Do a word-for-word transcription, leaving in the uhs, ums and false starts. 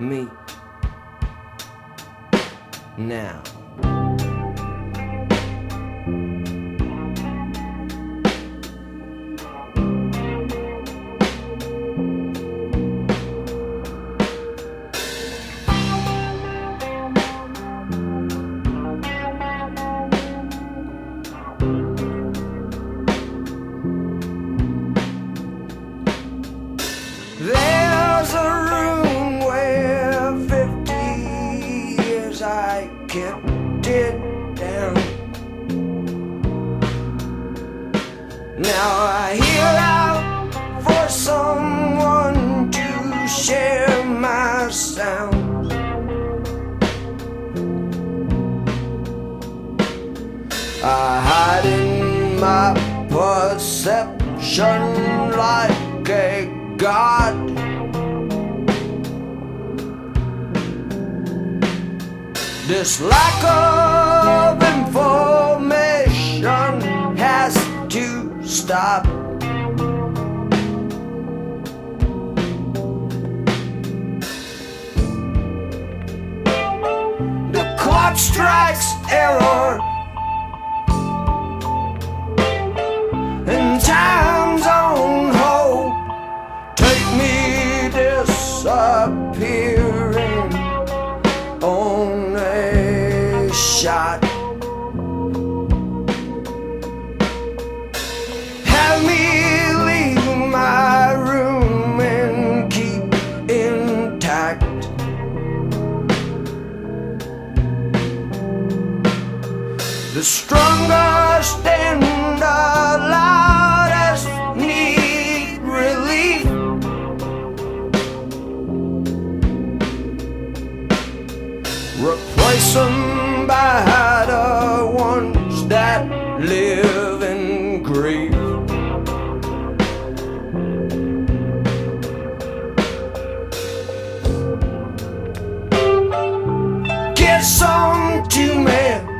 me now. There's a room where fifty years I kept it down. Now I hear out for someone to share my sound. I hide in my perception like a god. This lack of information has to stop. The clock strikes error, and time's on hold. Take me disappearing on a shot. Have me leave my room and keep intact. The strongest and the loudest need relief. Replace them by the ones that live in grief. Get some to me.